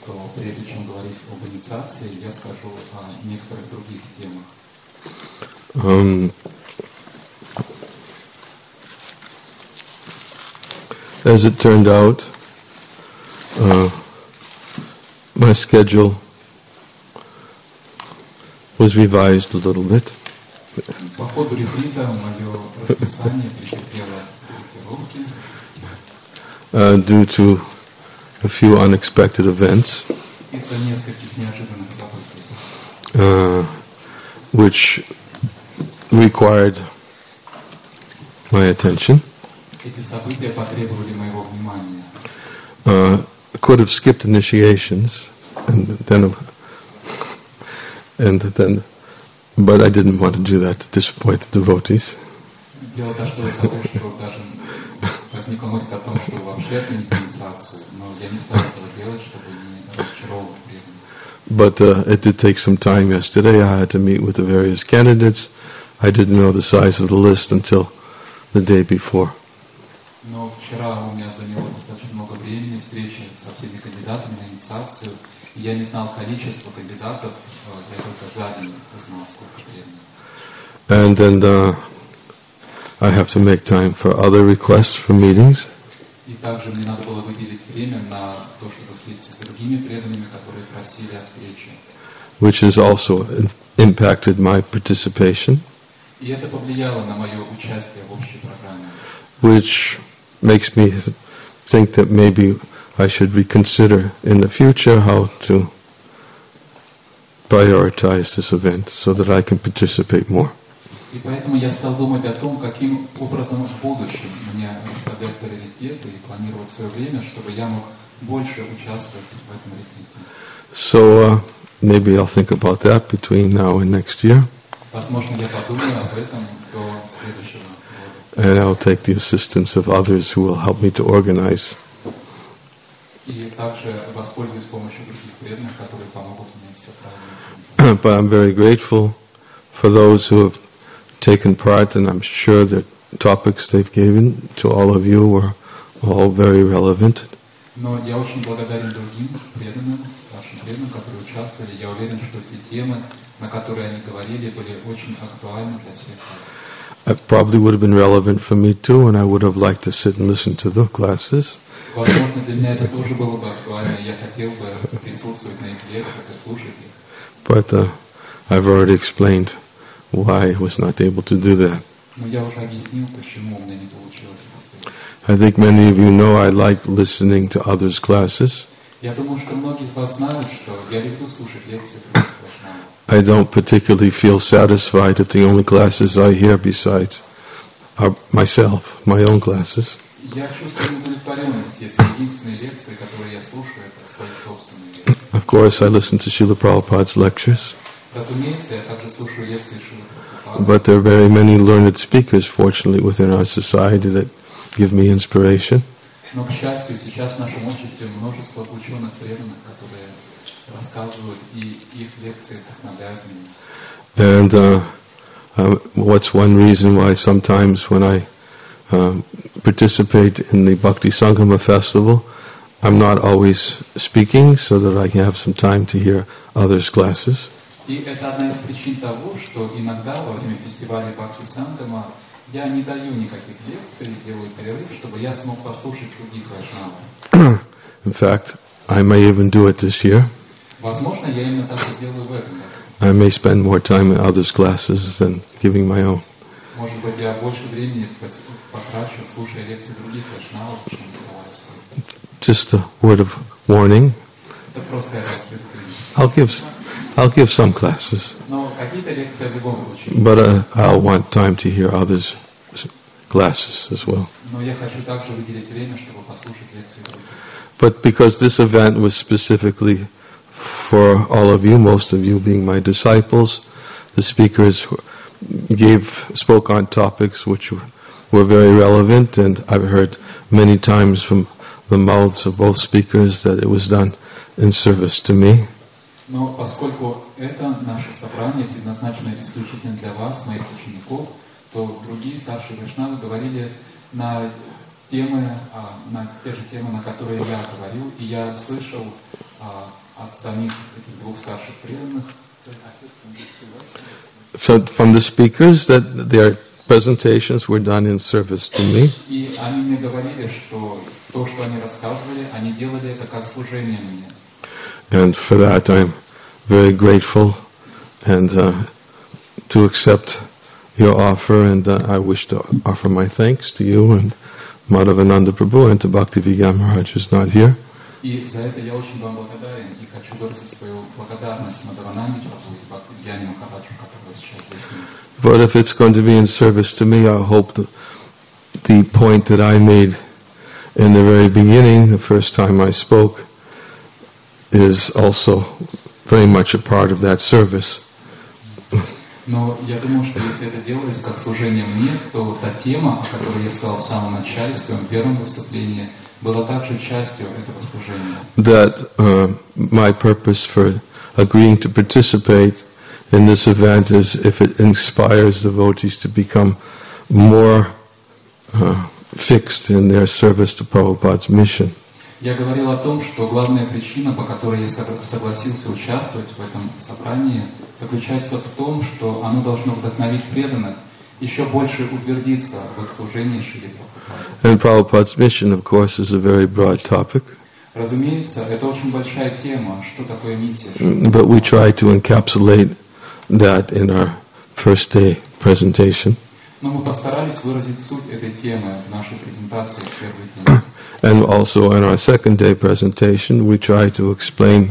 то прежде чем говорить об инициации, я скажу о некоторых других темах. As it turned out, my schedule was revised a little bit. По ходу ретрита мое расписание претерпело корректировки. Due to a few unexpected events, Из-за нескольких неожиданных событий, which required my attention. эти события потребовали моего внимания. I could have skipped initiations, but I didn't want to do that to disappoint the devotees. Дело дошло до того, что даже возникла мысль о том, что вообще отменить инициацию, но я не стал этого делать, чтобы не разочаровывать преданных. But it did take some time yesterday. I had to meet with the various candidates. I didn't know the size of the list until the day before. Но вчера у меня заняло достаточно много времени встречи со всеми кандидатами на инициацию, и я не знал количество кандидатов, я только за день знал, сколько времени. And then I have to make time for other requests for meetings. И также мне надо было выделить время на то, чтобы встретиться с другими преданными, которые просили о встрече. Which has also impacted my participation. И это повлияло на мое участие в общей программе. Which makes me think that maybe I should reconsider in the future how to prioritize this event so that I can participate more. И поэтому я стал думать о том, каким образом в будущем мне расставлять приоритеты и планировать свое время, чтобы я мог больше участвовать в этом ретрите. So maybe I'll think about that between now and next year. Возможно, я подумаю об этом до следующего года. And I'll take the assistance of others who will help me to organize. И также воспользуюсь помощью других преданных, которые помогут мне все правильно. But I'm very grateful for those who have taken part, and I'm sure the topics they've given to all of you were all very relevant. Но я очень благодарен другим преданным, старшим преданным, которые участвовали. Я уверен, что те темы, на которые они говорили, были очень актуальны для всех нас. It probably would have been relevant for me too, and I would have liked to sit and listen to the classes. Возможно, для меня это тоже было бы актуально. Я хотел бы присутствовать на их лекциях и слушать их. But I've already explained why I was not able to do that. Но я уже объяснил, почему у меня не получилось это сделать. I think many of you know I like listening to others' classes. Я думаю, что многие из вас знают, что я люблю слушать лекции других вайшнавов. I don't particularly feel satisfied if the only classes I hear besides are myself, my own classes. Я чувствую удовлетворенность, если единственные лекции, которые я слушаю, это свои собственные лекции. Of course, I listen to Srila Prabhupada's lectures. Разумеется, я также слушаю лекции Шрилы Прабхупады. But there are very many learned speakers, fortunately, within our society that give me inspiration. Но, к счастью, сейчас в нашем обществе множество ученых преданных, которые рассказывают, и их лекции вдохновляют меня. And what's one reason why sometimes when I participate in the Bhakti Sangama festival, I'm not always speaking so that I can have some time to hear others' classes. И это одна из причин того, что иногда во время фестиваля Бхакти Сангама я не даю никаких лекций, делаю перерыв, чтобы я смог послушать других вайшнавов. In fact, I may even do it this year. Возможно, я именно так и сделаю в этом году. I may spend more time in others' classes than giving my own. Может быть, я больше времени потрачу, слушая лекции других вайшнавов, чем давая свои. Just a word of warning. Это просто раз предупредить. I'll give some classes, Но какие-то лекции в любом случае. but I'll want time to hear others' classes as well. Но я хочу также выделить время, чтобы послушать лекции других. But because this event was specifically for all of you, most of you being my disciples, the speakers spoke on topics which were very relevant, and I've heard many times from the mouths of both speakers that it was done in service to me. Но поскольку это наше собрание предназначено исключительно для вас, моих учеников, то другие старшие вайшнавы говорили на те же темы, на которые я говорю, и я слышал от самих этих двух старших преданных, from the speakers, that their presentations were done in service to me. И они мне говорили, что то, что они рассказывали, они делали это как служение мне. And for that I'm very grateful and to accept your offer, and I wish to offer my thanks to you and Madhavananda Prabhu and to Bhaktivedanta Maharaj, who's not here. И за это я очень вам благодарен и хочу выразить свою благодарность Мадхавананде Прабху и Бхактивиданте Махараджу, который сейчас здесь нет. But if it's going to be in service to me, I hope that the point that I made in the very beginning, the first time I spoke, is also very much a part of that service. Но я думаю, что если это делается как служение мне, то та тема, о которой я сказал в самом начале, в своем первом выступлении, была также частью этого служения. That my purpose for agreeing to participate in this event is if it inspires devotees to become more fixed in their service to Prabhupada's mission. Я говорил о том, что главная причина, по которой я согласился участвовать в этом собрании, заключается в том, что оно должно вдохновить преданных еще больше утвердиться в их служении Шриле Прабхупады. And Prabhupada's mission, of course, is a very broad topic. Разумеется, это очень большая тема, что такое миссия. But we try to encapsulate that in our first day presentation. Но мы постарались выразить суть этой темы в нашей презентации в первый день. And also in our second day presentation, we try to explain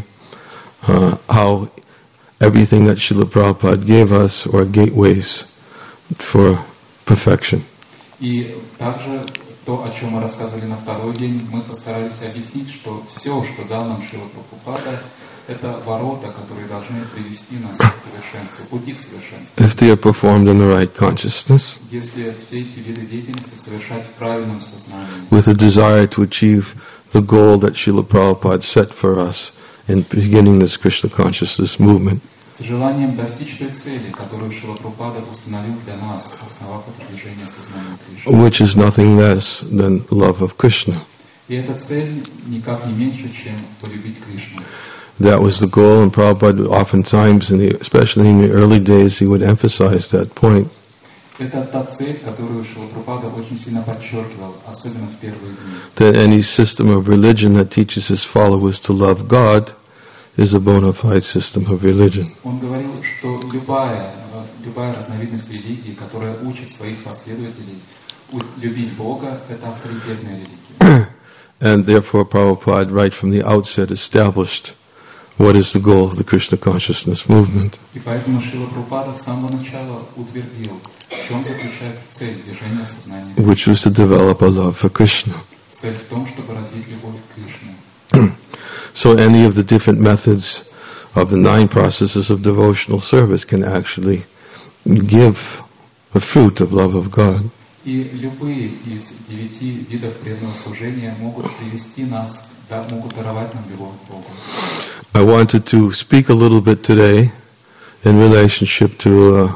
how everything that Srila Prabhupada gave us are gateways for perfection. И также то, о чем мы рассказывали на второй день, мы постарались объяснить, что все, что дал нам Шрила Прабхупада, это ворота, которые должны привести нас к совершенству, пути к совершенству. If they are performed in the right consciousness, Если все эти виды деятельности совершать в правильном сознании, with a desire to achieve the goal that Srila Prabhupada set for us in beginning this Krishna consciousness movement, с желанием достичь той цели, которую Шрила Прабхупада установил для нас, основав это движение сознания Кришны. which is nothing less than love of Krishna. И эта цель никак не меньше, чем полюбить Кришну. That was the goal, and Prabhupada oftentimes, especially in the early days, he would emphasize that point. Это та цель, которую Шрила Прабхупада очень сильно подчеркивал, особенно в первые дни. That any system of religion that teaches its followers to love God is a bona fide system of religion. Он говорил, что любая разновидность религии, которая учит своих последователей любить Бога, это авторитетная религия. And therefore Prabhupada right from the outset established what is the goal of the Krishna consciousness movement. И поэтому Шрила Прабхупада с самого начала утвердил, в чем заключается цель движения сознания. Which was to develop a love for Krishna. Цель в том, чтобы развить любовь к Кришне. So any of the different methods of the 9 processes of devotional service can actually give a fruit of love of God. И любые из 9 видов преданного служения могут привести нас, могут даровать нам любовь к Богу. I wanted to speak a little bit today in relationship to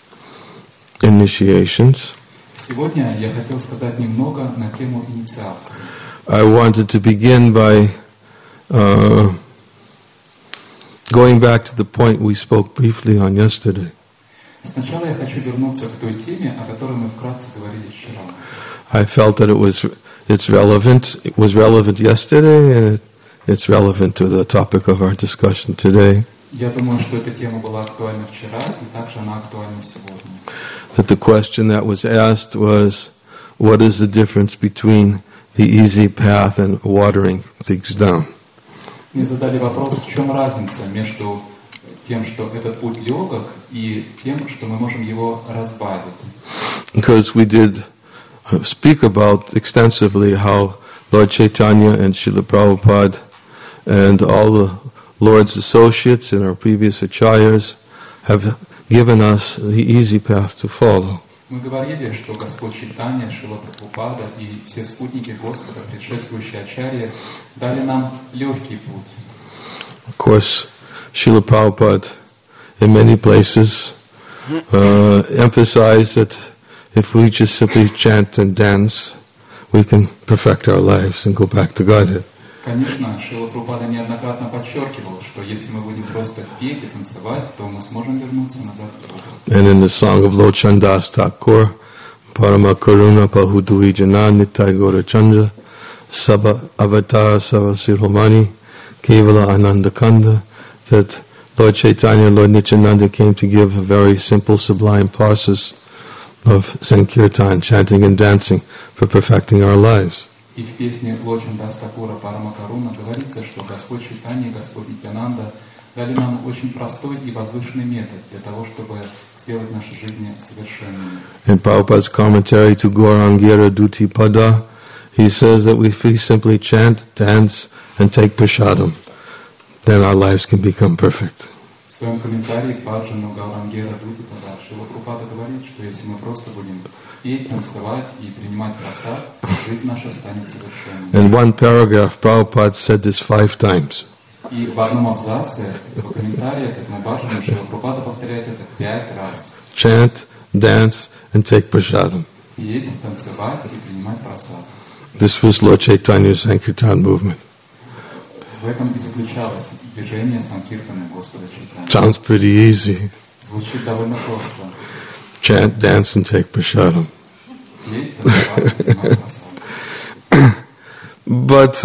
initiations. Сегодня я хотел сказать немного на тему инициации. I wanted to begin by going back to the point we spoke briefly on yesterday. Сначала я хочу вернуться к той теме, о которой мы вкратце говорили вчера. I felt that it was relevant yesterday, and it's relevant to the topic of our discussion today. Я думаю, что эта тема была актуальна вчера, и также она актуальна сегодня. That the question that was asked was, what is the difference between the easy path and watering things down? Мне задали вопрос, в чем разница между тем, что этот путь легок, и тем, что мы можем его разбавить. Because we did speak about extensively how Lord Chaitanya and Srila Prabhupada and all the Lord's associates and our previous acharyas have given us the easy path to follow. Мы говорили, что Господь Чайтанья, Шрила Прабхупада и все спутники Господа, предшествующие ачарьи, дали нам легкий путь. Of course, Srila Prabhupada in many places emphasized that if we just simply chant and dance we can perfect our lives and go back to Godhead. Конечно, Шрила Прабхупада неоднократно подчеркивал, что если мы будем просто петь и танцевать, то мы сможем вернуться назад к Богу. And in the song of Lochan Das Thakur, Parama Karuna Pahudui Jana Nitai Gora Chandra, Sabha Avatar Sava Siromani, Kevala Ananda Kanda, that Lord Chaitanya, Lord Nityananda came to give a very simple, sublime process of Sankirtan, chanting and dancing for perfecting our lives. И в песне Лочин Дас Такура Парама Каруна говорится, что Господь Чайтанья и Господь Нитьянанда дали нам очень простой и возвышенный метод для того, чтобы сделать наши жизни совершенными. In Prabhupada's commentary to Gaurangira Duti Pada, he says that if we simply chant, dance, and take prasadam, then our lives can become perfect. В своем комментарии к Баджану Гаурангера Дути Пада Шрила Прабхупада говорит, что если мы просто будем петь, танцевать и принимать прасад, жизнь наша станет совершенной. In one paragraph, Prabhupada said this 5 times. И в одном абзаце этого комментария к этому Баджану Шрила Прабхупада повторяет это 5 раз. Chant, dance, and take prasadam. Петь, танцевать и принимать прасад. This was Lord Chaitanya's Sankirtan movement. В этом и заключалось движение Санкиртаны Господа Чайтаньи. Sounds pretty easy. Звучит довольно просто. Chant, dance, and take prasadam. Петь, танцевать и принимать прасад. But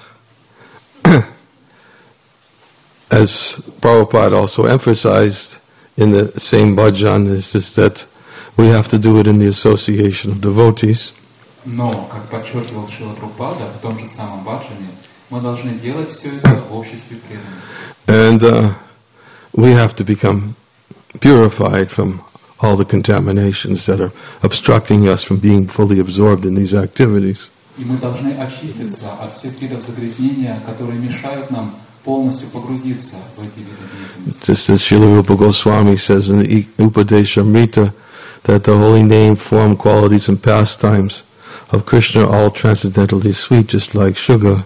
as Prabhupada also emphasized in the same bhajan, is that we have to do it in the association of devotees. Но, как подчеркивал Шрила Прабхупада в том же самом баджане, мы должны делать все это в обществе преданных. And we have to become purified from all the contaminations that are obstructing us from being fully absorbed in these activities. И мы должны очиститься от всех видов загрязнения, которые мешают нам полностью погрузиться в эти виды деятельности. Just as Srila Rupa Goswami says in the Upadeshamrita, that the holy name, form, qualities, and pastimes of Krishna are all transcendentally sweet, just like sugar.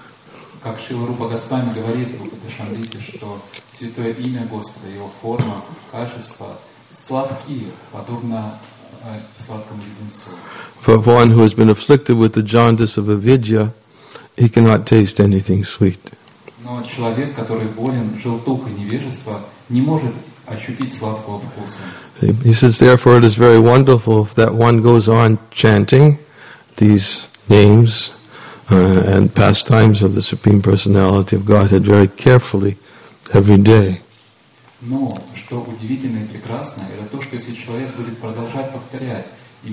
Как Шрила Рупа Госвами говорит в Упадешамрите, что святое имя Господа, его форма, качество сладкие, подобно сладкому леденцу. For one who has been afflicted with the jaundice of avidya, he cannot taste anything sweet. Но человек, который болен желтухой невежества, не может ощутить сладкого вкуса. He says, therefore it is very wonderful that one goes on chanting these names and pastimes of the Supreme Personality of Godhead very carefully every day. Но, что удивительно и прекрасно, это то, что если человек будет продолжать повторять,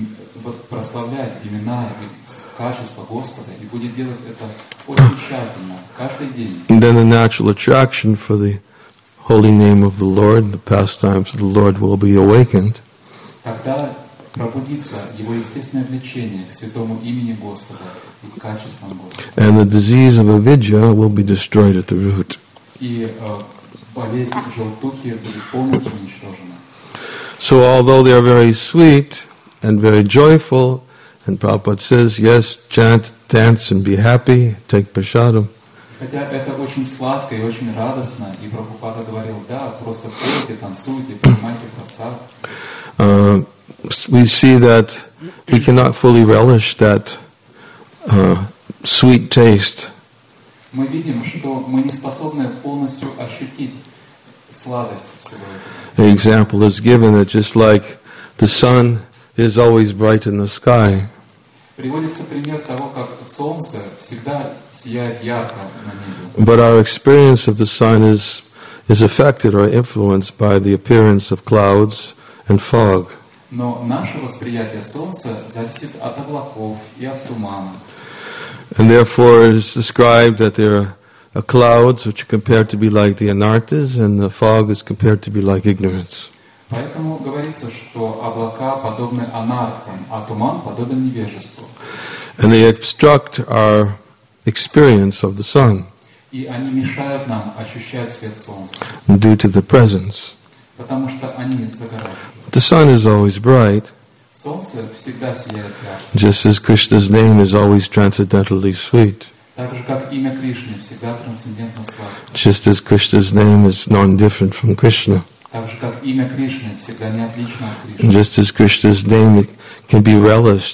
прославлять имена и качества Господа, и будет делать это очень тщательно, каждый день, And then the natural attraction for the holy name of the Lord, the pastimes of the Lord will be awakened. тогда пробудится его естественное влечение к святому имени Господа и к качествам Господа. And the disease of avidya will be destroyed at the root. И болезнь желтухи будет полностью уничтожена. So although they are very sweet and very joyful, and Prabhupada says, yes, chant, dance and be happy, take prasadam. Хотя это очень сладко и очень радостно, и Прабхупада говорил, да, просто пойте, танцуйте, принимайте прасад. We see that we cannot fully relish that sweet taste. Мы видим, что мы не способны полностью ощутить сладость всего этого. The example is given that just like the sun is always bright in the sky, Приводится пример того, как солнце всегда сияет ярко на небе. but our experience of the sun is affected or influenced by the appearance of clouds and fog. Но наше восприятие солнца зависит от облаков и от тумана. And therefore it is described that there are clouds which are compared to be like the anarthas, and the fog is compared to be like ignorance. Поэтому говорится, что облака подобны анархам, а туман подобен невежеству. And they obstruct our experience of the sun И они мешают нам ощущать свет солнца, due to the presence. потому что они загораживают. The sun is always bright, Солнце всегда сияет ярко, just as Krishna's name is always transcendentally sweet, так же, как имя Кришны всегда трансцендентно сладко, just as Krishna's name is non-different from Krishna, так же, как имя Кришны всегда не отлично от Кришны, just as Krishna's name can be relished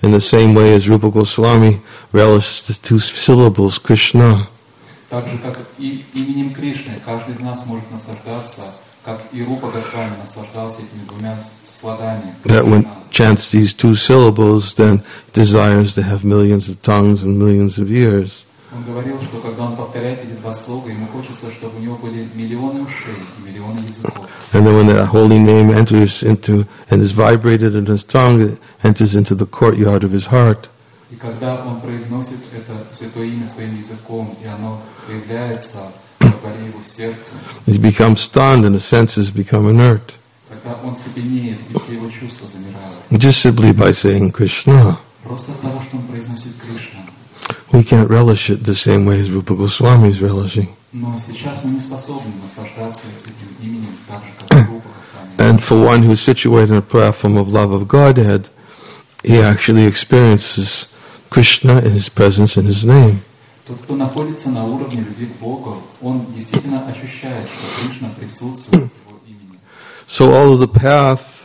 in the same way as Rupa Goswami relished the two syllables Krishna. Так же, как и именем Кришны, каждый из нас может наслаждаться, как и Рупа Госвами наслаждался этими двумя слогами. That when chants these two syllables, then desires to have millions of tongues and millions of ears. Он говорил, что когда он повторяет эти два слога, ему хочется, чтобы у него были миллионы ушей и миллионы языков. And then when that holy name enters into and is vibrated in his tongue, it enters into the courtyard of his heart. И когда он произносит это святое имя своим языком, и оно появляется во дворе его сердца, He becomes stunned and his senses become inert. тогда он цепенеет, и все его чувства замирают. Just simply by saying Krishna. Просто от того, что он произносит Кришна. We can't relish it the same way as Rupa Goswami is relishing. Но сейчас мы не способны наслаждаться этим именем так же, как Рупа Госвами. And for one who's situated in a platform of love of Godhead, he actually experiences Krishna in his presence and his name. Тот, кто находится на уровне любви к Богу, он действительно ощущает, что Кришна присутствует в его имени. So all of the path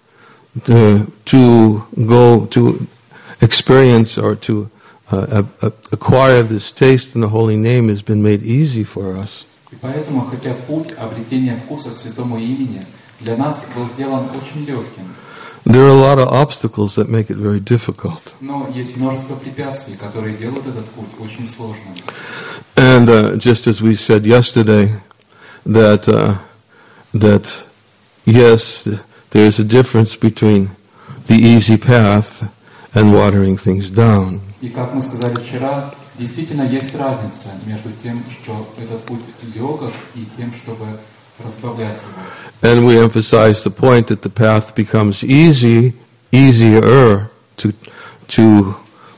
to go to experience or to acquire this taste in the holy name has been made easy for us. И поэтому, хотя путь обретения вкуса к святому имени для нас был сделан очень легким, There are a lot of obstacles that make it very difficult. но есть множество препятствий, которые делают этот путь очень сложным. And just as we said yesterday, that yes, there is a difference between the easy path and watering things down. И как мы сказали вчера, действительно есть разница между тем, что этот путь легок, и тем, чтобы разбавлять его. And we emphasize the point that the path becomes easier to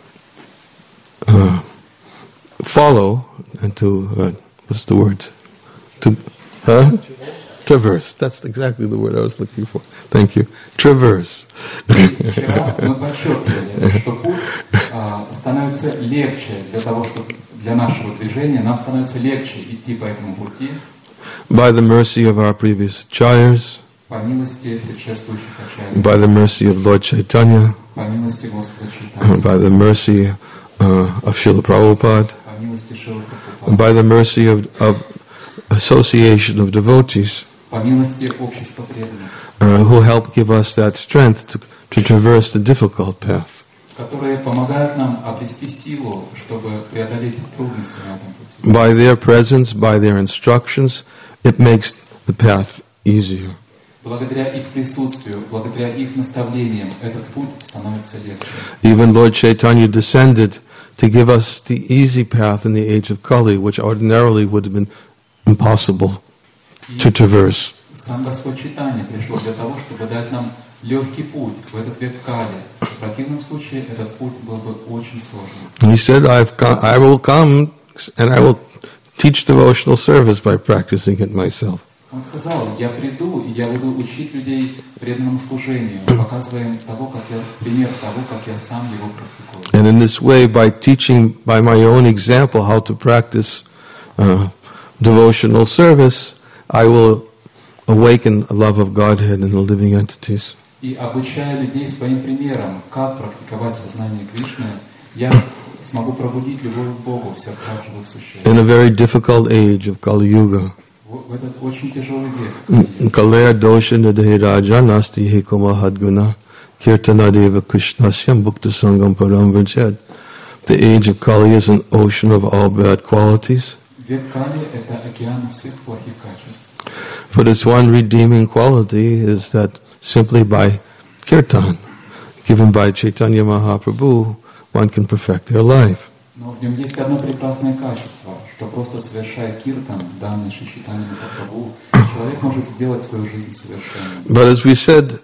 follow and to what's the word? Traverse. That's exactly the word I was looking for. Thank you. Traverse. Вчера мы подчеркивали, что путь становится легче для того, чтобы для нашего движения нам становится легче идти по этому пути. By the mercy of our previous acharyas, По милости предшествующих ачарьев, by the mercy of Lord Chaitanya, по милости Господа Чайтаньи, by the mercy of Srila Prabhupada, по милости Шрилы Прабхупады, by the mercy of association of devotees, по милости общества преданных, who help give us that strength to traverse the difficult path. которые помогают нам обрести силу, чтобы преодолеть трудности на этом пути. By their presence, by their instructions, it makes the path easier. Благодаря их присутствию, благодаря их наставлениям, этот путь становится легче. Even Lord Chaitanya descended to give us the easy path in the age of Kali, which ordinarily would have been impossible to traverse. Сам Господь Чайтанья пришел для того, чтобы дать нам легкий путь в этот век Кали. В противном случае этот путь был бы очень сложным. He said, I will come and I will teach devotional service by practicing it myself. Он сказал, я приду, и я буду учить людей преданному служению, показывая им пример того, как я сам его практикую. And in this way, by teaching by my own example how to practice devotional service, I will awaken a love of Godhead in the living entities. И обучая людей своим примером, как практиковать сознание Кришны, я смогу пробудить любовь к Богу в сердцах живых существ. In a very difficult age of Kali Yuga, В этот очень тяжелый век. Kalaya dosha nidhiraja nasti hikoma hadguna kirtana deva krishnasyam bhukta sangam param vrajad. The age of Kali is an ocean of all bad qualities. Век Кали — это океан всех плохих качеств. But its one redeeming quality is that simply by kirtan, given by Chaitanya Mahaprabhu, one can perfect their life. Но в нем есть одно прекрасное качество, что просто совершая киртан, данный Шри Чайтаньей Махапрабху, человек может сделать свою жизнь совершенной. But as we said,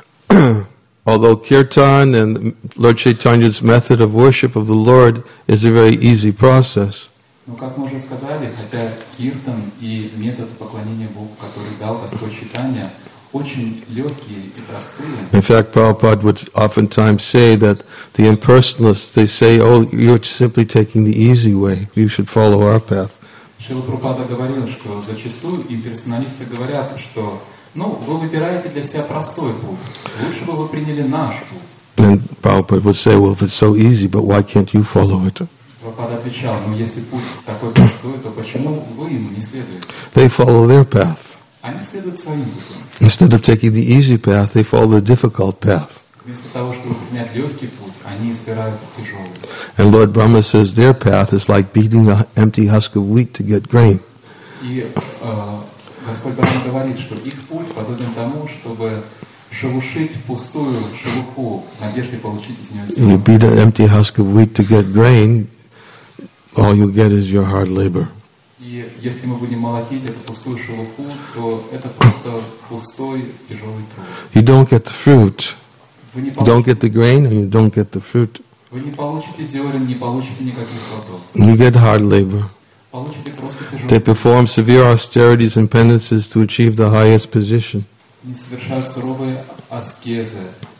although kirtan and Lord Chaitanya's method of worship of the Lord is a very easy process, Но, как мы уже сказали, хотя киртан и метод поклонения Богу, который дал Господь Чайтанья, очень легкие и простые. in fact, Prabhupada would oftentimes say that the impersonalists, they say, oh, you're simply taking the easy way, you should follow our path. Шрила Прабхупада говорил, что зачастую имперсоналисты говорят, что вы выбираете для себя простой путь, лучше бы вы приняли наш путь. And Prabhupada would say, well, if it's so easy, but why can't you follow it? Прабхупада отвечал, ну если путь такой простой, то почему вы ему не следуете? They follow their path. Они следуют своим путем. Instead of taking the easy path, they follow the difficult path. Вместо того, чтобы принять легкий путь, они избирают тяжелый. And Lord Brahma says their path is like beating an empty husk of wheat to get grain. И Господь Брахма говорит, что их путь подобен тому, чтобы шелушить пустую шелуху в надежде получить из нее You зерно. beat an empty husk of wheat to get grain, all you get is your hard labor. И если мы будем молотить эту пустую шелуху, то это просто пустой тяжелый труд. You don't get the fruit. Вы не You don't get the grain and you don't get the fruit. получите зерен, не получите никаких плодов. You get hard labor. Получите просто They тяжелый труд. perform severe austerities and penances to achieve the highest position. Они совершают суровые аскезы,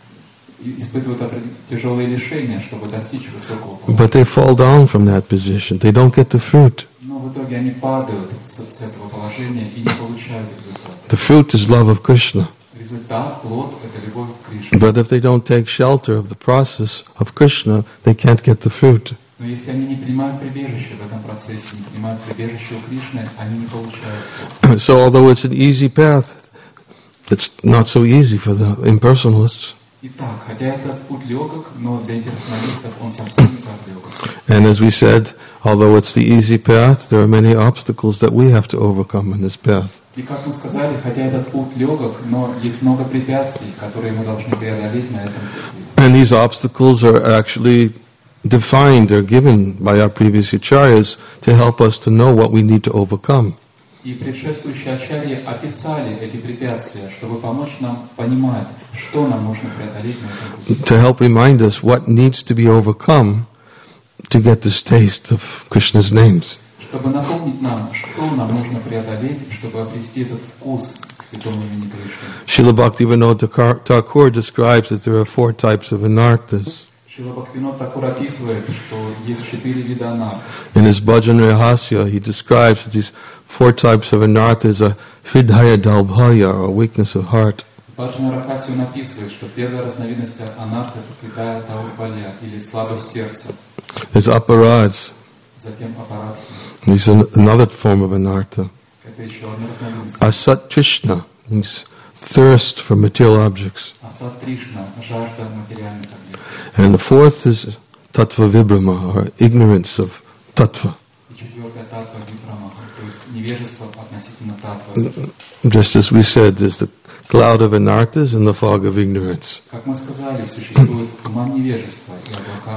и испытывают тяжелые лишения, чтобы достичь высокого положения. But they fall down from that position. They don't get the fruit. Но в итоге они падают с этого положения и не получают результата. The fruit is love of Krishna. Результат, плод – это любовь к Кришне. But if they don't take shelter of the process of Krishna, they can't get the fruit. Но если они не принимают прибежище в этом процессе, не принимают прибежище у Кришны, они не получают плод. So although it's an easy path, it's not so easy for the impersonalists. Итак, хотя этот путь легок, но для имперсоналистов он совсем не так легок. And as we said, although it's the easy path, there are many obstacles that we have to overcome in this path. И как мы сказали, хотя этот путь легок, но есть много препятствий, которые мы должны преодолеть на этом пути. And these obstacles are actually defined or given by our previous acharyas to help us to know what we need to overcome. И предшествующие ачарьи описали эти препятствия, чтобы помочь нам понимать, что нам нужно преодолеть на этом пути. To help remind us what needs to be overcome to get this taste of Krishna's names. Чтобы напомнить нам, что нам нужно преодолеть, чтобы обрести этот вкус к святому имени Кришны. Srila Bhaktivinoda Thakur describes that there are 4 types of anarthas. Шрила Бхактивинода Такур описывает, что есть 4 вида анарт. In his Bhajan Rahasya, he describes that these 4 types of anarthas are Hridaya Dalbhaya, or weakness of heart. Баджана Рахаси он описывает, что первая разновидность анарта – это Хридая Даурбалья, или слабость сердца. There's Aparads. Затем аппарат. He's another form of anartha. Это еще одна разновидность. Asat Trishna means thirst for material objects. Асад Тришна – жажда материальных объектов. And the 4th is Tattva Vibhrama, or ignorance of Tattva. И четвертая татва вибрамаха, то есть невежество относительно татвы. Just as we said, there's the cloud of anarthas and the fog of ignorance. Как мы сказали, существует туман невежества и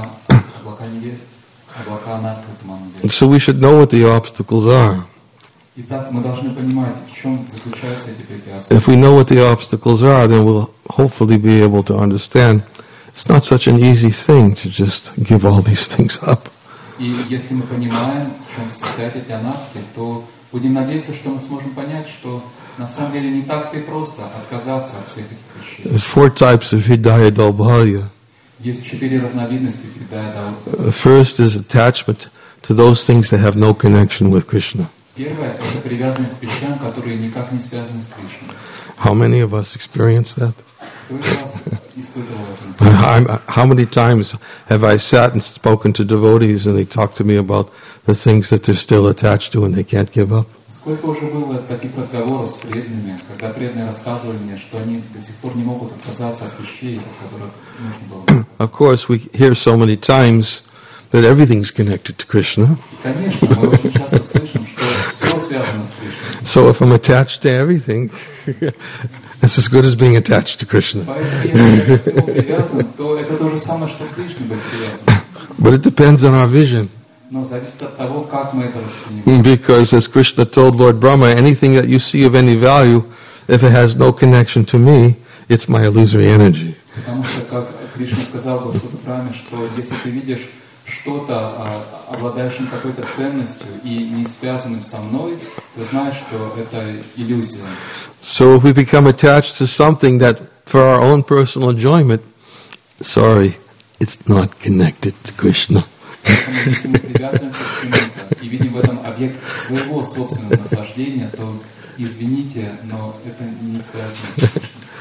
облака анарты, туман невежества. So we should know what the obstacles are. Итак, мы должны понимать, в чем заключаются эти препятствия. If we know what the obstacles are, then we'll hopefully be able to understand it's not such an easy thing to just give all these things up. И если мы понимаем, в чем состоят эти анархии, то будем надеяться, что мы сможем понять, что на самом деле не так-то и просто отказаться от всех этих вещей. There's 4 types of Hridaya Dalbhaya. Есть 4 разновидности Хридая Даурбалья. The first is attachment to those things that have no connection with Krishna. Первое – это привязанность к вещам, которые никак не связаны с Кришной. How many of us experience that? Кто из вас испытывал это? How many times have I sat and spoken to devotees and they talk to me about the things that they're still attached to and they can't give up? Сколько уже было таких разговоров с преданными, когда преданные рассказывали мне, что они до сих пор не могут отказаться от вещей, от которых нужно было отказаться. Of course, we hear so many times that everything's connected to Krishna. И, конечно, мы очень часто слышим, что все связано с Кришной. So if I'm attached to everything, it's as good as being attached to Krishna. Поэтому, если я ко всему привязан, то это то же самое, что к Кришне быть привязан. But it depends on our vision. Но зависит от того, как мы это воспринимаем. Because as Krishna told Lord Brahma, anything that you see of any value, if it has no connection to me, it's my illusory energy. Потому что, как Кришна сказал Господу Брахме, что если ты видишь что-то, обладающим какой-то ценностью и не связанным со мной, то знаешь, что это иллюзия. So if we become attached to something that for our own personal enjoyment, sorry, it's not connected to Krishna. Поэтому если мы привязываемся к чему-то и видим в этом объект своего собственного наслаждения, то извините, но это не связано с Кришной.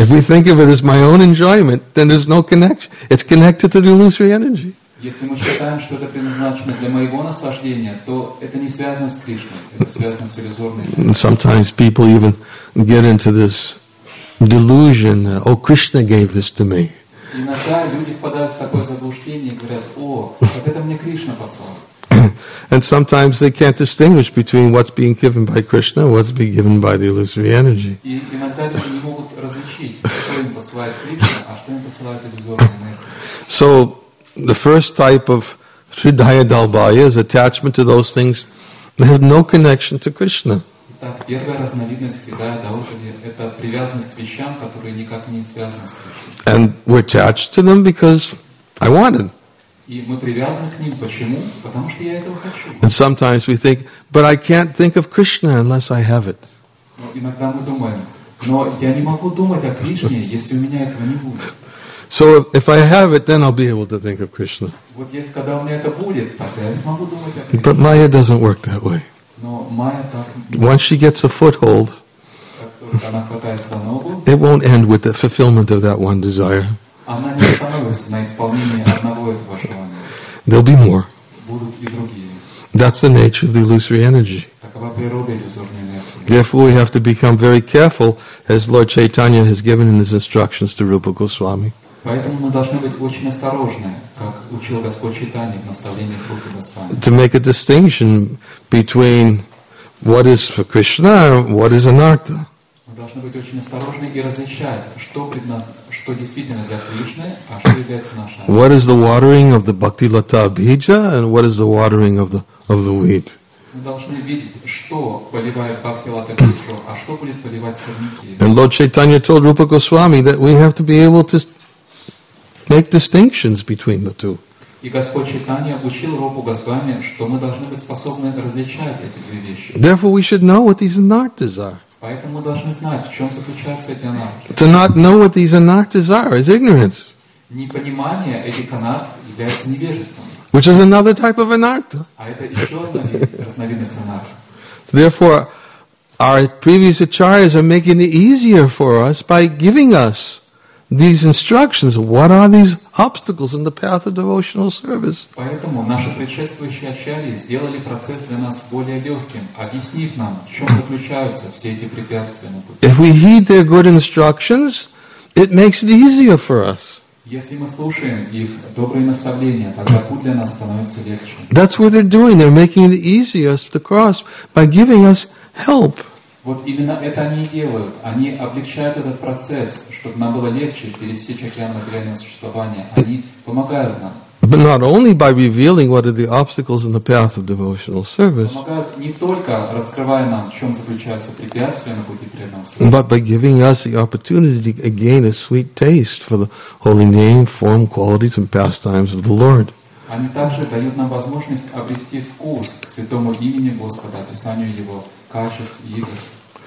If we think of it as my own enjoyment, then there's no connection. It's connected to the illusory energy. Если мы считаем, что это предназначено для моего наслаждения, то это не связано с Кришной, это связано с иллюзорной энергией. And sometimes people even get into this delusion, oh, Krishna gave this to me. Иногда люди впадают в такое заблуждение и говорят, о, так это мне Кришна послал. And sometimes they can't distinguish between what's being given by Krishna and what's being given by the illusory energy. И иногда люди не могут различить, что им посылает Кришна, а что им посылает иллюзорная энергия. So, the first type of Sridhaya Dalbaya is attachment to those things that have no connection to Krishna. Итак, первая разновидность Хридая Даутали – это привязанность к вещам, которые никак не связаны с Кришной. And we're attached to them because I want it. И мы привязаны к ним. Почему? Потому что я этого хочу. And sometimes we think, but I can't think of Krishna unless I have it. Но иногда мы думаем, но я не могу думать о Кришне, если у меня этого не будет. So if I have it, then I'll be able to think of Krishna. Вот если, когда у меня это будет, тогда я смогу думать о Кришне. But Maya doesn't work that way. Но Майя так, Once she gets a foothold, как только она хватает за ногу, it won't end with the fulfillment of that one desire. она не остановится на исполнении одного этого желания. There'll be more. Будут и другие. That's the nature of the illusory energy. Такова природа иллюзорной энергии. Therefore, we have to become very careful, as Lord Chaitanya has given in his instructions to Rupa Goswami. Поэтому мы должны быть очень осторожны, как учил Господь Чайтанья в наставлениях Рупы Госвами. To make a distinction between what is for Krishna and what is anartha. Мы должны быть очень осторожны и различать, что действительно для Кришны, а что является нашей. What is the watering of the Bhakti Lata Bija and what is the watering of the wheat? Мы должны видеть, что поливает Бхакти Лата Биджу, а что будет поливать сорняки. And Lord Chaitanya told Rupa Goswami that we have to be able to make distinctions between the two. И Господь Чайтанья учил Рупу Госвами, что мы должны быть способны различать эти две вещи. Therefore, we should know what these anarthas are. Поэтому мы должны знать, в чем заключаются эти анархи. To not know what these anarthas are is ignorance, Непонимание этих анарх является невежеством. which is another type of anartha. А это еще одна разновидность анарха. Therefore, our previous acharyas are making it easier for us by giving us these instructions. What are these obstacles in the path of devotional service? Поэтому наши предшествующие ачарьи сделали процесс для нас более легким, объяснив нам, в чем заключаются все эти препятствия на пути. If we heed their good instructions, it makes it easier for us. Если мы слушаем их добрые наставления, тогда путь для нас становится легче. That's what they're doing. They're making it easier to cross by giving us help. Вот именно это они и делают. Они облегчают этот процесс, чтобы нам было легче пересечь океан материального существования. Они помогают нам. But not only by revealing what are the obstacles in the path of devotional service, Помогают не только раскрывая нам, в чем заключаются препятствия на пути преданного служения, but by giving us the opportunity to gain a sweet taste for the holy name, form, qualities, and pastimes of the Lord. они также дают нам возможность обрести вкус к святому имени Господа, описанию Его качеств и игр.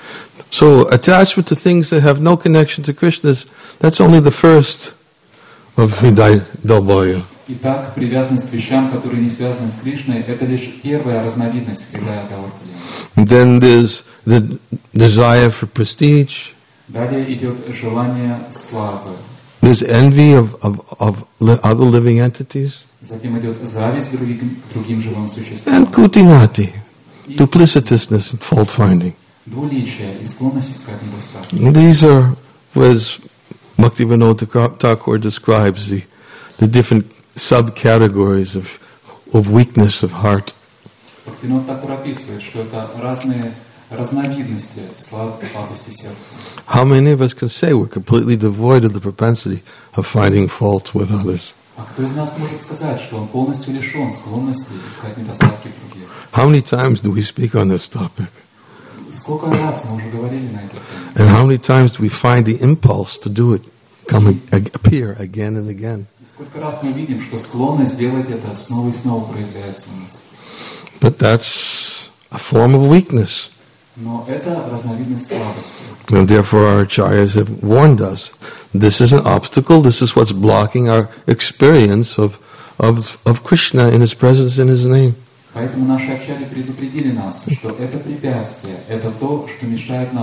So attachment to things that have no connection to Krishna, that's only the first of Hridaya Dalbaya. Итак, привязанность к вещам, которые не связаны с Кришной, это лишь первая разновидность Хридая Даутали. Then there's the desire for prestige. Далее идет желание славы. There's envy of other living entities. Затем идет зависть к другим живым существам. And kutinati, duplicitousness and fault finding. Двуличие и склонность искать недостатки. These are, as Bhaktivinoda Thakur describes, the different subcategories of weakness of heart. Бхактивинод Тхакур описывает, что это разные разновидности слабости сердца. How many of us can say we're completely devoid of the propensity of finding fault with others? А кто из нас может сказать, что он полностью лишен склонности искать недостатки в других? How many times do we speak on this topic? Сколько раз мы уже говорили на эту тему? And how many times do we find the impulse to do it appear again and again? И сколько раз мы видим, что склонность делать это снова и снова проявляется у нас? But that's a form of weakness. Но это разновидность слабости. And therefore our acharyas have warned us. This is an obstacle, this is what's blocking our experience of Krishna in His presence, in His name. Поэтому наши ачарьи предупредили нас, что это препятствие, это то, что мешает нам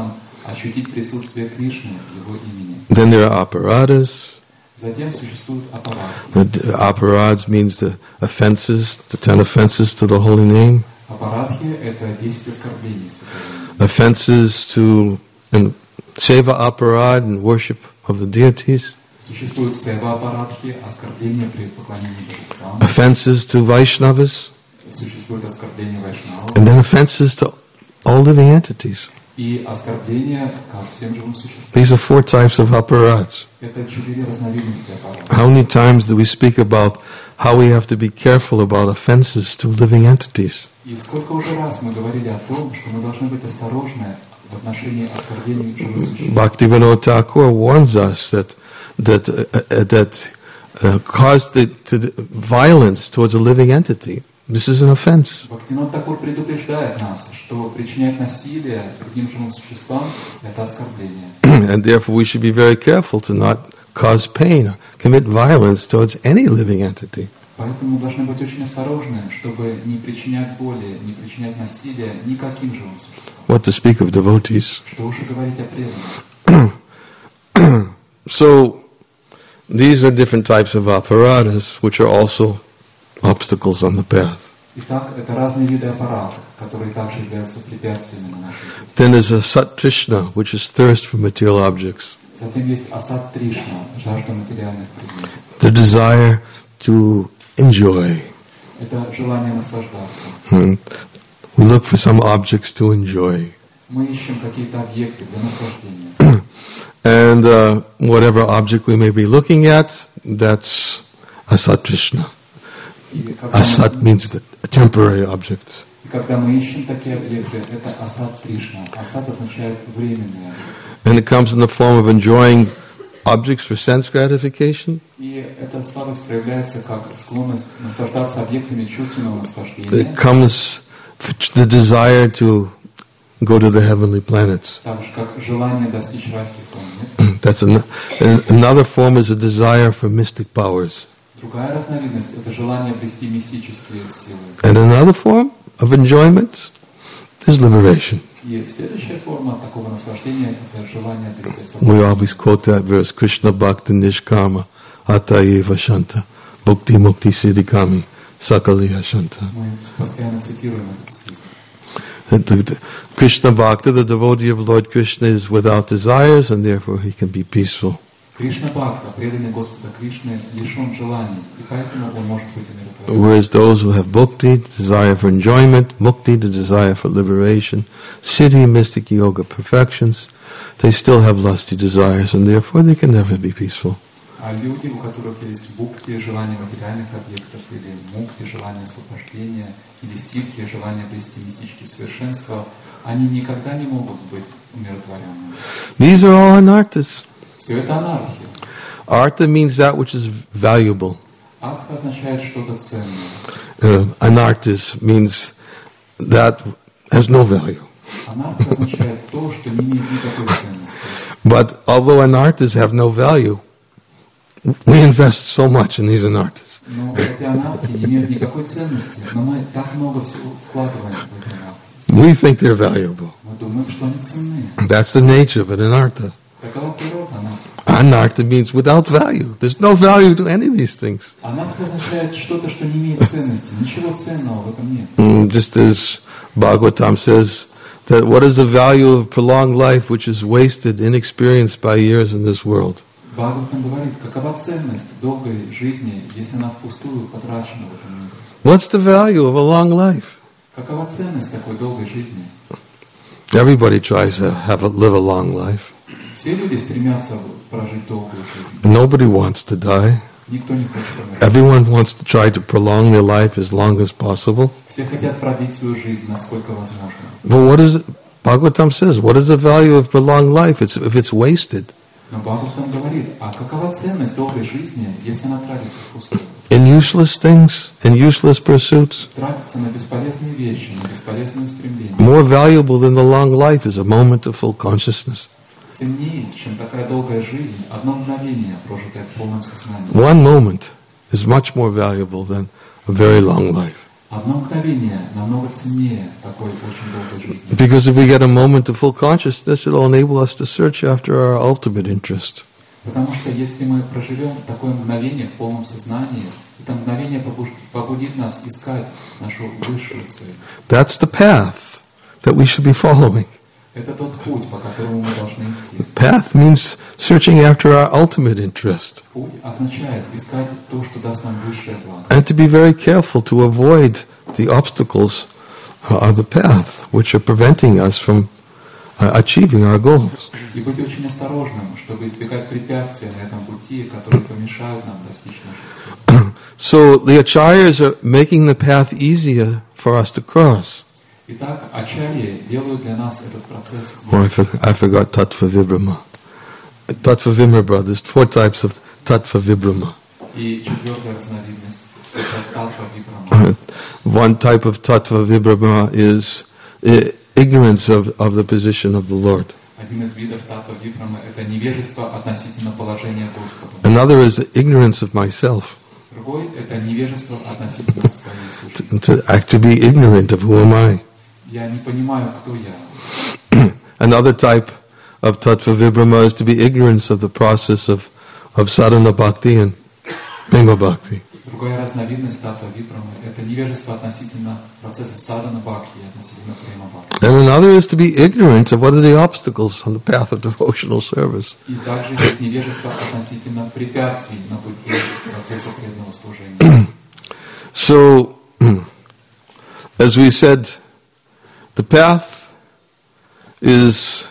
ощутить присутствие Кришны в его имени. Then there are aparadas. Затем существуют аппараты. The aparads means the offenses, the 10 offenses to the holy name. Аппаратхи – это 10 оскорблений святого имени. Offenses to and seva aparad and worship of the deities. Существуют сева-аппаратхи, оскорбления при поклонении божествам. Offenses to Vaishnavas. Существует оскорбление вайшнавов. And then offenses to all living entities. И оскорбления ко всем живым существам. These are 4 types of aparads. Это 4 разновидности аппаратов. How many times do we speak about how we have to be careful about offenses to living entities? И сколько уже раз мы говорили о том, что мы должны быть осторожны в отношении оскорблений к живым существам. Bhaktivinoda Thakur warns us that caused the violence towards a living entity. This is an offense. Бхактивинода Тхакур предупреждает нас, что причинять насилие другим живым существам – это оскорбление. And therefore we should be very careful to not cause pain or commit violence towards any living entity. Поэтому мы должны быть очень осторожны, чтобы не причинять боли, не причинять насилия никаким живым существам. What to speak of devotees. Что уж и говорить о преданных. So, these are different types of apparatus, which are also obstacles on the path. Итак, это разные виды аппаратов, которые также являются препятствиями на нашем пути. Then there's a satrishna, which is thirst for material objects. Затем есть асад тришна, жажда материальных предметов. The desire to enjoy. Это желание наслаждаться. We look for some objects to enjoy. Мы ищем какие-то объекты для наслаждения. And whatever object we may be looking at, that's asatrishna. Asat means a temporary object. И когда мы ищем такие объекты, это асад тришна. Асад означает временные объекты. And it comes in the form of enjoying objects for sense gratification. И эта слабость проявляется как склонность наслаждаться объектами чувственного наслаждения. It comes the desire to go to the heavenly planets. Так же, как желание достичь райских планет. That's another form is a desire for mystic powers. Другая разновидность – это желание обрести мистические силы. And another form of enjoyment is liberation. И следующая форма такого наслаждения – это желание обрести We свободу. always quote that verse, Krishna Bhakti Nishkama Atayeva Shanta Bhukti Mukti Siddhikami Sakaliya Shanta. Мы постоянно цитируем этот стих. Krishna Bhakta, the devotee of Lord Krishna, is without desires and therefore he can be peaceful. Кришна Бхакта, преданный Господа Кришны, лишен желаний, и поэтому он может быть умиротворен. Whereas those who have bhakti, desire for enjoyment, mukti, the desire for liberation, siddhi, mystic yoga perfections, they still have lusty desires and therefore they can never be peaceful. А люди, у которых есть бхукти, желание материальных объектов, или мукти, желание освобождения, или ситхи, желание обрести мистические совершенства, они никогда не могут быть умиротворенными. These are all anarthas. Все это анархия. Artha means that which is valuable. Артха означает что-то ценное. Anarthas means that has no value. Анархия означает то, что не имеет никакой ценности. But although anarthas have no value, we invest so much in these anarthas. Но эти анархии не имеют никакой ценности, но мы так много всего вкладываем в эти анархии. We think they're valuable. Мы думаем, что они ценны. That's the nature of an anartha. Такова природа анархии. Anartha means without value. There's no value to any of these things. Анархия означает что-то, что не имеет ценности. Ничего ценного в этом нет. Just as Bhagavatam says, that what is the value of prolonged life which is wasted, inexperienced by years in this world? Бхагаватам говорит, какова ценность долгой жизни, если она впустую потрачена в этом мире? What's the value of a long life? Какова ценность такой долгой жизни? Everybody tries to live a long life. Все люди стремятся прожить долгую жизнь. Nobody wants to die. Никто не хочет умереть. Everyone wants to try to prolong their life as long as possible. Все хотят продлить свою жизнь, насколько возможно. But what is it? Bhagavatam says, what is the value of prolonged life if it's wasted? Но Бхагаватам говорит, а какова ценность долгой жизни, если она тратится впустую? In useless things, in useless pursuits. Тратится на бесполезные вещи, на бесполезные устремления. More valuable than the long life is a moment of full consciousness. Ценнее, чем такая долгая жизнь, одно мгновение, прожитое в полном сознании. One moment is much more valuable than a very long life. Одно мгновение намного ценнее такой очень долгой жизни. Because if we get a moment of full consciousness, it'll enable us to search after our ultimate interest. Потому что если мы проживем такое мгновение в полном сознании, это мгновение побудит нас искать нашу высшую цель. That's the path that we should be following. Это тот путь, по которому мы должны идти. Path means searching after our ultimate interest. Путь означает искать то, что даст нам высшее благо. And to be very careful to avoid the obstacles of the path, which are preventing us from achieving our goals. И быть очень осторожным, чтобы избегать препятствий на этом пути, которые помешают нам достичь нашей цели. So the acharyas are making the path easier for us to cross. Итак, ачарьи делают для нас этот процесс. Oh, I forgot Tattva Vibrama. Tattva Vibrama, there's 4 types of Tattva Vibrama. И четвертая разновидность – это Tattva Vibrama. One type of Tattva Vibrama is ignorance of the position of the Lord. Один из видов Tattva Vibrama – это невежество относительно положения Господа. Another is ignorance of myself. Другой – это невежество относительно своей сущности. To be ignorant of who am I. Я не понимаю, кто я. Another type of Tattva Vibrama is to be ignorance of the process of sadhana bhakti and prema bhakti. Другая разновидность Tattva Vibrama – это невежество относительно процесса садхана бхакти и относительно према бхакти. And another is to be ignorant of what are the obstacles on the path of devotional service. И также есть невежество относительно препятствий на пути процесса преданного служения. So, as we said, the path is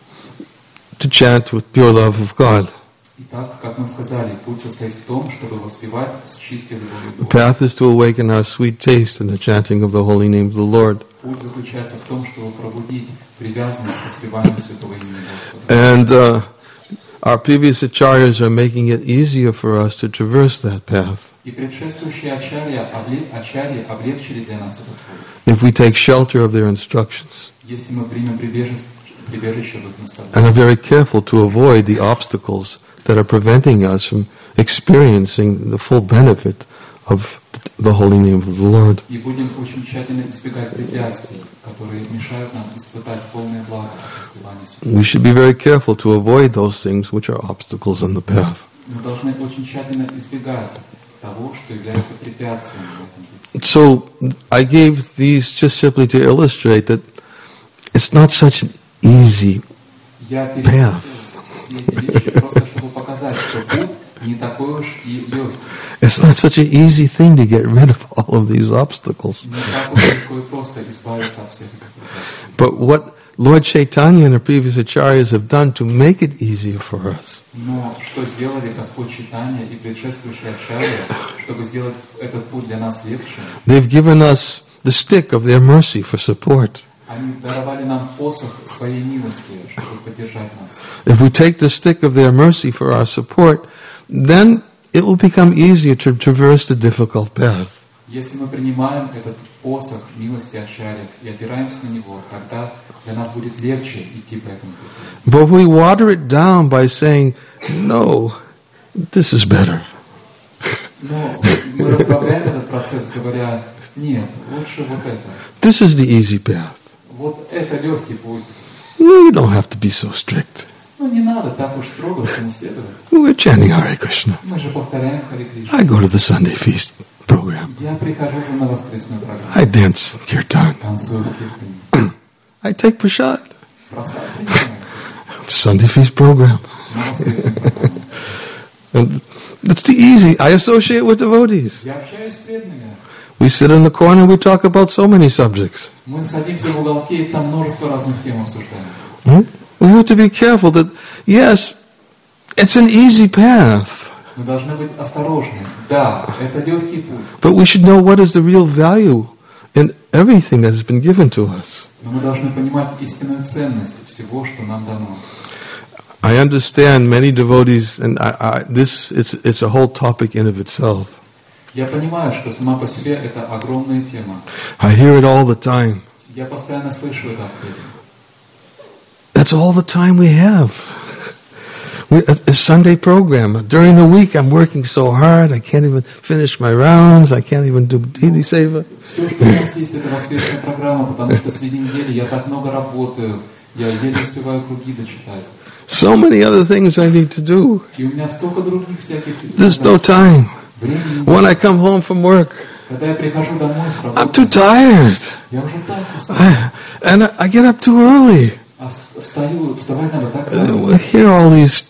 to chant with pure love of God. Итак, как мы сказали, путь состоит в том, чтобы воспевать с чистой любовью The Бога. path is to awaken our sweet taste in the chanting of the holy name of the Lord. Путь заключается в том, чтобы пробудить привязанность к воспеванию святого имени Господа. And our previous acharyas are making it easier for us to traverse that path. И предшествующие ачарьи облегчили для нас этот путь. If we take shelter of their instructions Если мы примем прибежище в их and наставлениях are very careful to avoid the obstacles that are preventing us from experiencing the full benefit of the holy name of the Lord. и будем очень тщательно избегать препятствий, которые мешают нам испытать полное благо от воспевания святого. We should be very careful to avoid those things which are obstacles on the path. Мы должны очень тщательно избегать того, что является препятствием в этом пути. So I gave these just simply to illustrate that it's not such an easy Я перечислил все эти вещи просто, чтобы показать, что путь не такой уж и легкий. It's not such an easy thing to get rid of all of these obstacles. Не так уж легко и просто избавиться от всех этих препятствий. But what Lord Chaitanya and the previous acharyas have done to make it easier for us Но что сделали Господь Чайтанья и предшествующие ачарьи, чтобы сделать этот путь для нас легче? they've given us the stick of their mercy for support. Они даровали нам посох своей милости, чтобы поддержать нас. If we take the stick of their mercy for our support, then it will become easier to traverse the difficult path. Если мы принимаем этот посох милости ачарьев и опираемся на него, тогда для нас будет легче идти по этому пути. But we water it down by saying, no, this is better. Но мы разбавляем этот процесс, говоря, нет, лучше вот это. This is the easy path. Вот это легкий путь. You don't have to be so strict. Ну не надо так уж строго всему следовать. We're chanting Hare Krishna. Мы же повторяем Харе Кришна. I go to the Sunday feast program. Я прихожу же на воскресную программу. I dance kirtan. Танцую в киртане. I take prasad. Просад принимаю. Sunday feast program. На воскресную программу. And that's the easy. I associate with devotees. Я общаюсь с преданными. We sit in the corner and we talk about so many subjects. Мы садимся в уголке и там множество разных тем обсуждаем. We have to be careful that, yes, it's an easy path, Мы должны быть осторожны. Да, это легкий путь. but we should know what is the real value in everything that has been given to us. Но мы должны понимать истинную ценность всего, что нам дано. I understand many devotees, and it's a whole topic in of itself. Я понимаю, что сама по себе это огромная тема. I hear it all the time. Я постоянно слышу это от преданных. That's all the time we have. A Sunday program. During the week, I'm working so hard. I can't even finish my rounds. I can't even do Didi Seva. Все, что у нас есть, это воскресная программа, потому что среди недели я так много работаю, я еле успеваю круги дочитать. So many other things I need to do. И у меня столько других всяких. There's no time. Времени. When I come home from work, Когда я прихожу домой с I'm too работы, tired. я уже так устал. And I get up too early. А вставать надо так I рано. hear all these.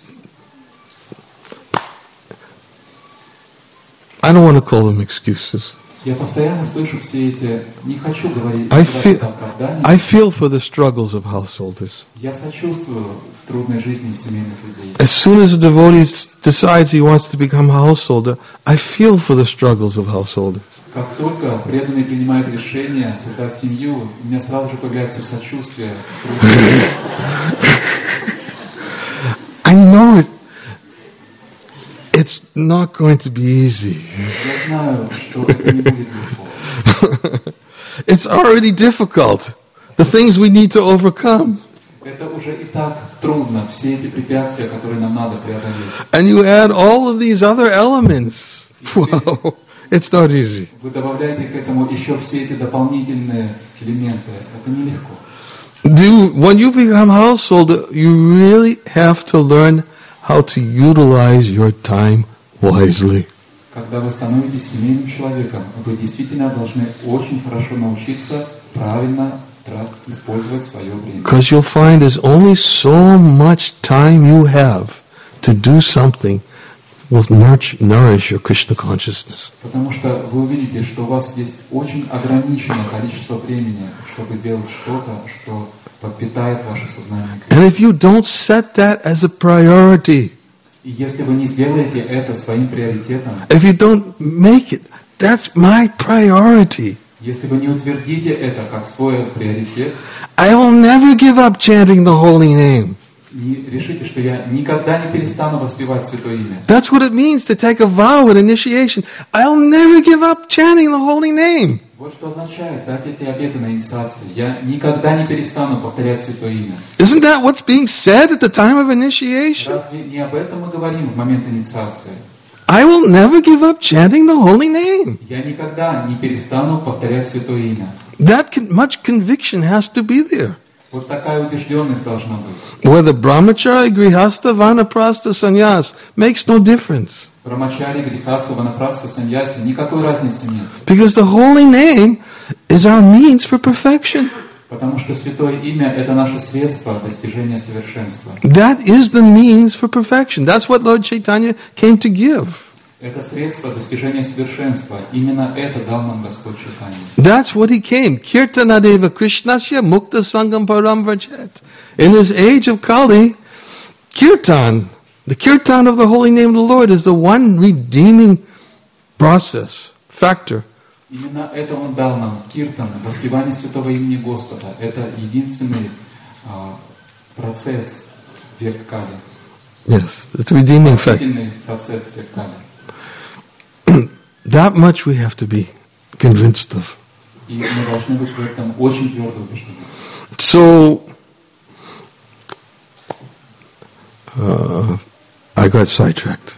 I don't want to call them excuses. Я постоянно слышу все эти, не хочу говорить I оправдания. feel for the struggles of householders. Я сочувствую трудной жизни семейных людей. As soon as a devotee decides he wants to become a householder, I feel for the struggles of householders. Как только преданный принимает решение создать семью, у меня сразу же появляется сочувствие. I know it. It's not going to be easy. Я знаю, что это не будет легко. It's already difficult. The things we need to overcome. Это уже и так трудно, все эти препятствия, которые нам надо преодолеть. And you add all of these other elements. Wow, it's not easy. Вы добавляете к этому еще все эти дополнительные элементы. Это нелегко. When you become householder, you really have to learn how to utilize your time wisely. Когда вы становитесь семейным человеком, вы действительно должны очень хорошо научиться правильно использовать свое время. Because you'll find there's only so much time you have to do something will nourish your Krishna consciousness. Потому что вы увидите, что у вас есть очень ограниченное количество времени, чтобы сделать что-то, что подпитает ваше сознание Кришны. And if you don't set that as a priority, И если вы не сделаете это своим приоритетом, if you don't make it, that's my priority. если вы не утвердите это как свой приоритет, I will never give up chanting the holy name. не решите, что я никогда не перестану воспевать Святое Имя. That's what it means to take a vow at initiation. I'll never give up chanting the holy name. Вот что означает дать эти обеты на инициации. Я никогда не перестану повторять Святое Имя. Isn't that what's being said at the time of initiation? Разве не об этом мы говорим в момент инициации? I will never give up chanting the holy name. Я никогда не перестану повторять Святое Имя. Much conviction has to be there. Вот такая убежденность должна быть. Whether brahmachari, grihastha, vanaprastha, sannyas makes no difference. Брамачари, грехаства, ванапраста, саньяси, никакой разницы нет. Because the holy name is our means for perfection. Потому что Святое Имя – это наше средство достижения совершенства. That is the means for perfection. That's what Lord Chaitanya came to give. Это средство достижения совершенства. Именно это дал нам Господь Чайтанья. That's what he came. Kirtanadeva Krishnasya Mukta Sangam Param Vrajat. In this age of Kali, Kirtan, the Kirtan of the holy name of the Lord is the one redeeming process, factor. Именно это Он дал нам, киртан, воспевание святого имени Господа. Это единственный процесс век Кали. Yes, it's a redeeming factor. Спасительный процесс век Кали. That much we have to be convinced of. И мы должны быть в этом очень твердо убеждены. So, I got sidetracked.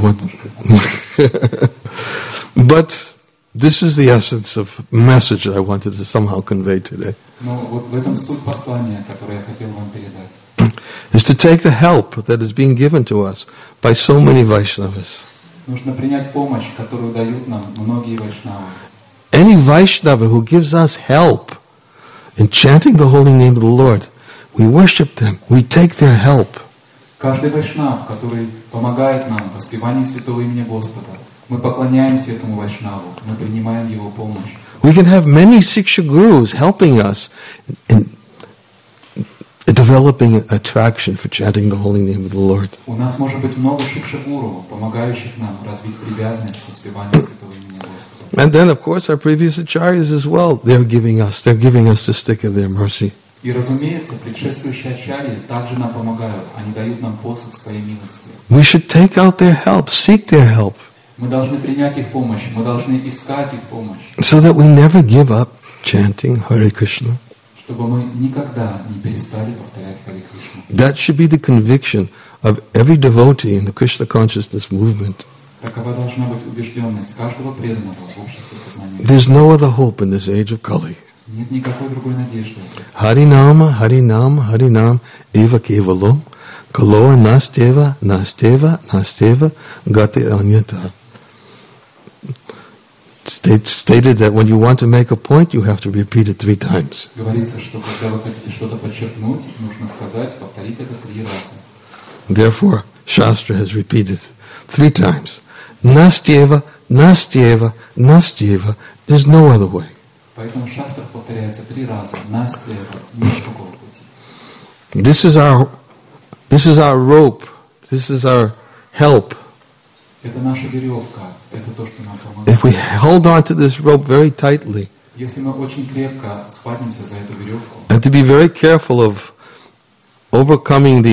But this is the essence of message that I wanted to somehow convey today. Но вот в этом суть послания, которое я хотел вам передать. Is to take the help that is being given to us by so many Vaishnavas. Нужно принять помощь, которую дают нам многие вайшнавы. Any Vaishnava who gives us help in chanting the holy name of the Lord, we worship them, we take their help. Каждый вайшнав, который помогает нам в воспевании святого имени Господа, мы поклоняемся этому вайшнаву, мы принимаем его помощь. We can have many Siksha Gurus helping us in developing attraction for chanting the holy name of the Lord. У нас может быть много шикша-гуру, помогающих нам развить привязанность к воспеванию святого имени Господа. And then, of course, our previous acharyas as well, they're giving us the stick of their mercy. И, разумеется, предшествующие ачарьи также нам помогают, они дают нам посох своей милости. We should take out their help, seek their help, Мы должны принять их помощь, мы должны искать их помощь, so that we never give up chanting Hare Krishna. чтобы мы никогда не перестали повторять Харе Кришна. That should be the conviction of every devotee in the Krishna consciousness movement. Такова должна быть убежденность каждого преданного в обществе сознания. There's no other hope in this age of Kali. Нет никакой другой надежды. Harinama, Harinam, Harinam, Eva Kevalam, Kaloa Nasteva, Nasteva, Nasteva, Gati Anyata. Stated that when you want to make a point, you have to repeat it 3 times. Говорится, что когда вы хотите что-то подчеркнуть, нужно сказать, повторить это 3 раза. Therefore, Shastra has repeated 3 times. Nastyeva, Nastyeva, Nastyeva. There's no other way. Поэтому в шастрах повторяется 3 раза. Настева, нет другого пути. This is our rope. This is our help. Это наша веревка. Это то, что нам помогает. If we hold on to this rope very tightly, Если мы очень крепко схватимся за эту веревку, and to be very careful of overcoming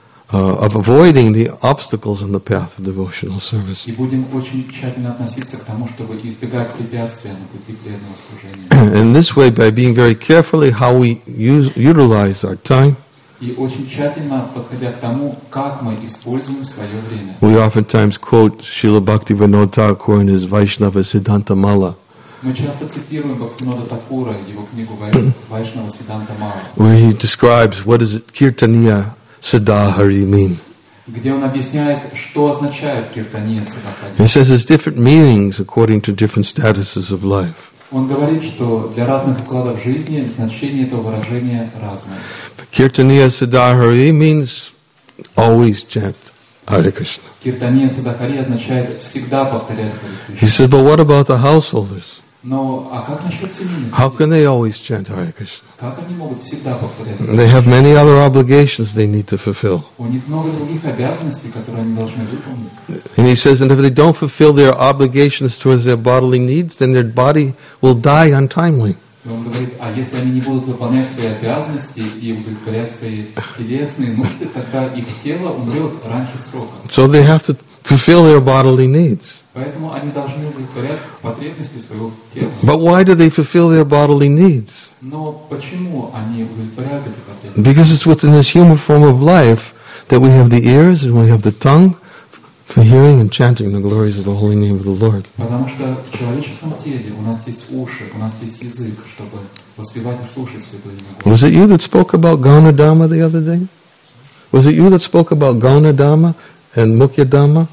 of avoiding the obstacles in the path of devotional service. и будем очень тщательно относиться к тому, чтобы избегать препятствия на пути преданного служения. In this way, by being very carefully how we utilize our time, И очень тщательно подходя к тому, как мы используем свое время. we oftentimes quote Srila Bhaktivinoda Thakur in his Vaishnava Siddhanta Mala, Мы часто цитируем Бхактивинода Такура, его книгу Вайшнава Сиддханта Мала, where he describes what does it Kirtaniya Siddha Hari mean. где он объясняет, что означает киртания He садхари. says there's different meanings according to different statuses of life. Он говорит, что для разных укладов жизни значение этого выражения разное. Kirtaniya Siddha Hari means always chant Hare Krishna. Киртания садхари означает всегда повторять Харе He Кришна. said, but what about the householders? Но, а как насчет семейных How людей? can they always chant Hare Krishna? Как они могут всегда повторять? They have many other obligations they need to fulfill. У них много других обязанностей, которые они должны выполнить. And he says, and if they don't fulfill their obligations towards their bodily needs, then their body will die untimely. И он говорит, а если они не будут выполнять свои обязанности и удовлетворять свои телесные нужды, тогда их тело умрет раньше срока. So they have to fulfill their bodily needs. Поэтому они должны удовлетворять потребности своего тела. But why do they fulfill their bodily needs? Но почему они удовлетворяют эти потребности? Because it's within this human form of life that we have the ears and we have the tongue for hearing and chanting the glories of the holy name of the Lord. Потому что в человеческом теле у нас есть уши, у нас есть язык, чтобы воспевать и слушать Святое Имя Господа. Was it you that spoke about Gauna Dhamma the other day? Was it you that spoke about Gauna Dhamma and Mukhya Dhamma?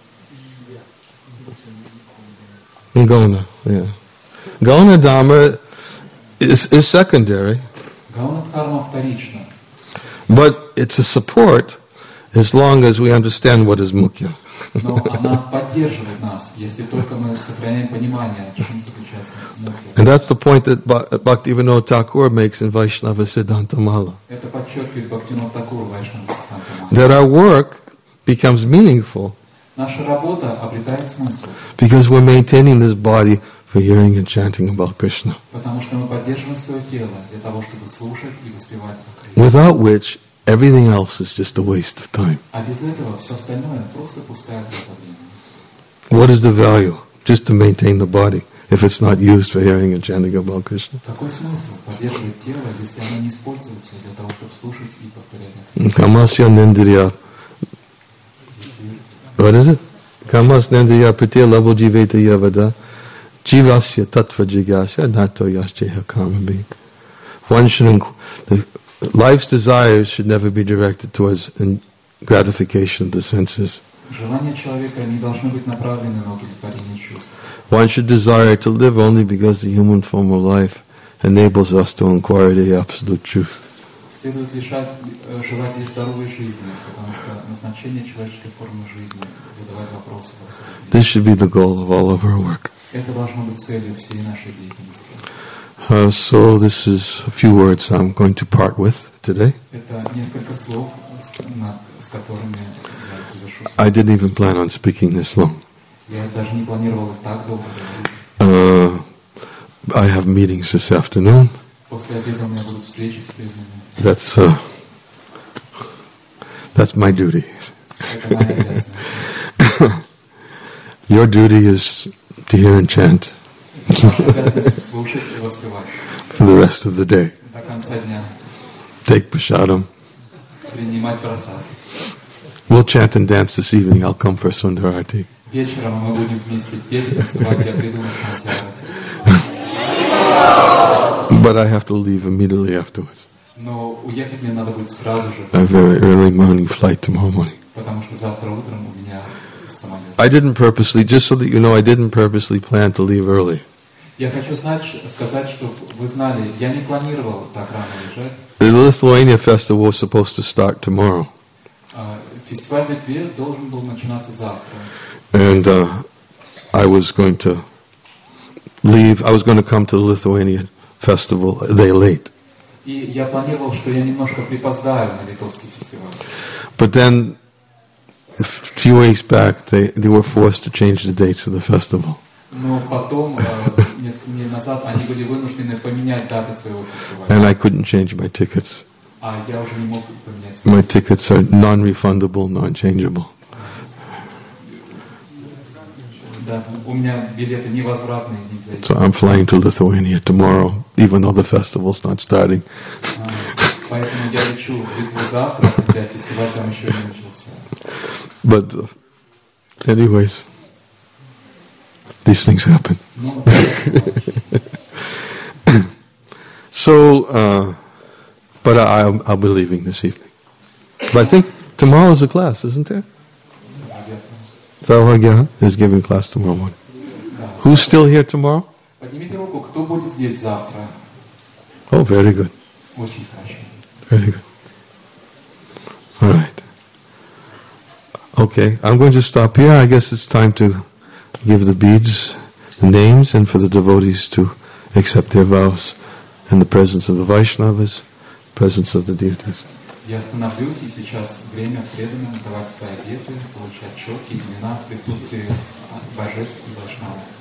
Gauna, yeah. Gauna Dhamma is secondary, Гауна Дхарма вторична, but it's a support as long as we understand what is Mukhya. но она поддерживает нас, если только мы сохраняем понимание, в чем заключается мукхья. And that's the point that Bhaktivinoda Thakur makes in Vaishnava Siddhanta Mala. Это подчеркивает Бхактивинода Такур в Вайшнава Сиддханта Мала. That our work becomes meaningful Наша работа обретает смысл, because we're maintaining this body for hearing and chanting about Krishna. потому что мы поддерживаем свое тело для того, чтобы слушать и воспевать о Кришне. Without which, everything else is just a waste of time. А без этого все остальное просто пустая трата времени. What is the value just to maintain the body if it's not used for hearing and chanting about Krishna? Какой смысл поддерживать тело, если оно не используется для того, чтобы слушать и повторять о Кришне? Kamasya nindriya. What is it? Kamas nindriya pritya labo jiveta yavada jivasya tattva jigasya nato yasjeha kamabi. One should, life's desires should never be directed towards gratification of the senses. Желания человека не должны быть направлены на удовлетворение чувств. One should desire to live only because the human form of life enables us to inquire the absolute truth. Следует желать лишь здоровой жизни, потому что назначение человеческой формы жизни – задавать вопросы во всем. This should be the goal of all of our work. Это должно быть целью всей нашей деятельности. So this is a few words I'm going to part with today. Это несколько слов, с которыми я завершу. I didn't even plan on speaking this long. Я даже не планировал так долго говорить. I have meetings this afternoon. После обеда у меня будут встречи с преданными. That's my duty. Это моя обязанность. Your duty is to hear and chant Наша обязанность слушать и воспевать for the rest of the day. до до конца дня take prasadam. принимать просад. We'll chant and dance this evening. I'll come for Sundarati. Вечером мы будем вместе петь, танцевать, я приду на Сандхьярати. But I have to leave immediately afterwards. Но уехать мне надо будет сразу же, A very early morning flight tomorrow morning. потому что завтра утром у меня самолет. I didn't purposely, just so that you know, I didn't purposely plan to leave early. Я хочу сказать, чтобы вы знали, я не планировал так рано уезжать. The Lithuania festival was supposed to start tomorrow. Фестиваль в Литве должен был начинаться завтра. And I was going to leave, I was going to come to the Lithuanian festival a day late. И я планировал, что я немножко припоздаю на литовский фестиваль. But then, a few weeks back, they were forced to change the dates of the festival. Но потом, несколько недель назад, они были вынуждены поменять даты своего фестиваля. And I couldn't change my tickets. А я уже не мог поменять свои. My tickets are non-refundable, non-changeable. Да, у меня билеты невозвратные, нельзя. So I'm flying to Lithuania tomorrow, even though the festival's not starting. Поэтому я лечу в Литву завтра, хотя фестиваль там еще не начался. But anyways, these things happen. So, but I'll be leaving this evening. But I think tomorrow's a class, isn't there? Sarvagya is giving class tomorrow morning. Who's still here tomorrow? Поднимите руку, кто будет здесь завтра? Oh, very good. Очень хорошо. Very good. All right. Okay, I'm going to stop here. I guess it's time to give the beads names and for the devotees to accept their vows in the presence of the Vaishnavas, presence of the deities. Я остановлюсь, и сейчас время преданным давать свои обеты, получать четкие имена в присутствии божеств и вайшнавов.